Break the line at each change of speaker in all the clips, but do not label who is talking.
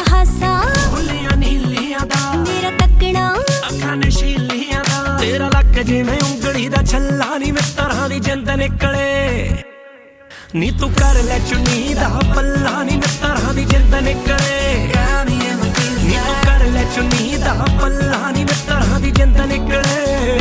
हासा
भुलिया नीलियां दा
मेरा तकना
अखां नशीलियां दा तेरा लक जिवें उंगली दा छल्ला नी मित्तरां दी जिंद निकले नी तू कर ले चुन्नी दा पल्ला नी मित्तरां दी जिंद निकले नी तू कर ले चुन्नी दा पल्ला नी मित्तरां दी जिंद निकले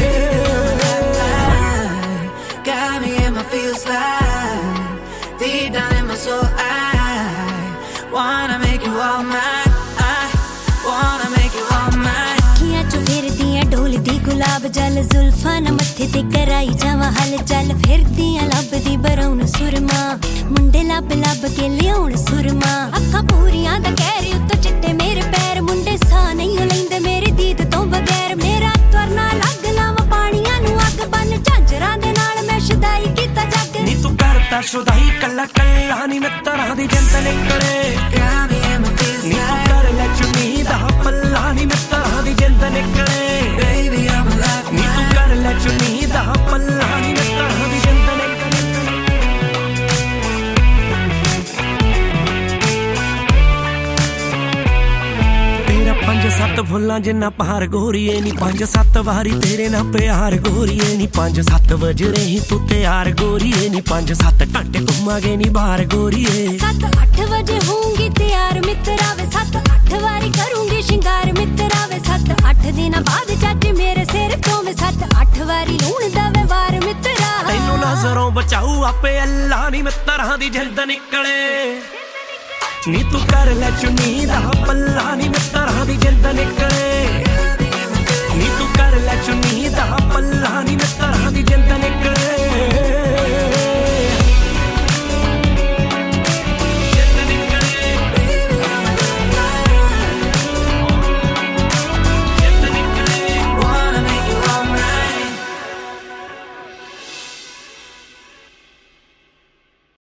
Got me in my feels like deep down in my soul I wanna make you all mine I wanna make you all mine
अखियां चो फिरदियां ढोलदी गुलाब जल जुल्फां न मत्थे ते कराई जावां हल चल फिरदियां लभदी बरौन सुरमा मुंडे लब लब के लियाउण सुरमा अखां पूरियां दा कहरी उत्तो चिट्टे मेरे पैर मुंडे सा नहीं लैंदे मेरी दीद तो बगैर मेरा त्वरना लग लावां पानियां नू अग बन झांजरां दे नाल मैं शुदाई कीता जग
नी तू करता शुदाई कल्ला कल्ला नी मित्तरां दी जिंद निकले
Got me in my feels
नी तू
like
कर ले चुन्नी दा पल्ला नी मित्तरां दी जिंद निकले
baby I'm alive
नी तू कर ले चुन्नी दा पल्ला नी मित्तरां दी जिंद निकले तेरा 5-7 फुल्लां जिन्ना पार गोरीए नी 5-7 वारी तेरे ना प्यार गोरीए नी 5-7 वजरे ही तू तैयार गोरीए नी 5-7 घंटे घुमागे नी बाहर गोरीए
7-8 बजे होंगी तैयार मित्रा वे 7-8 वारी करूंगी शिंगार मित्रा वे 7-8 दिन बाद चाचे मेरे सिर तो वे 7-8 वारी लूण दवे वार मित्रा
तैनू नजरों बचाऊ आपे अल्लाह नी मित्तरां दी जिंद निकले नी तू कर ले चुन्नी दा पल्ला नी मित्तरां दी जिंद निकले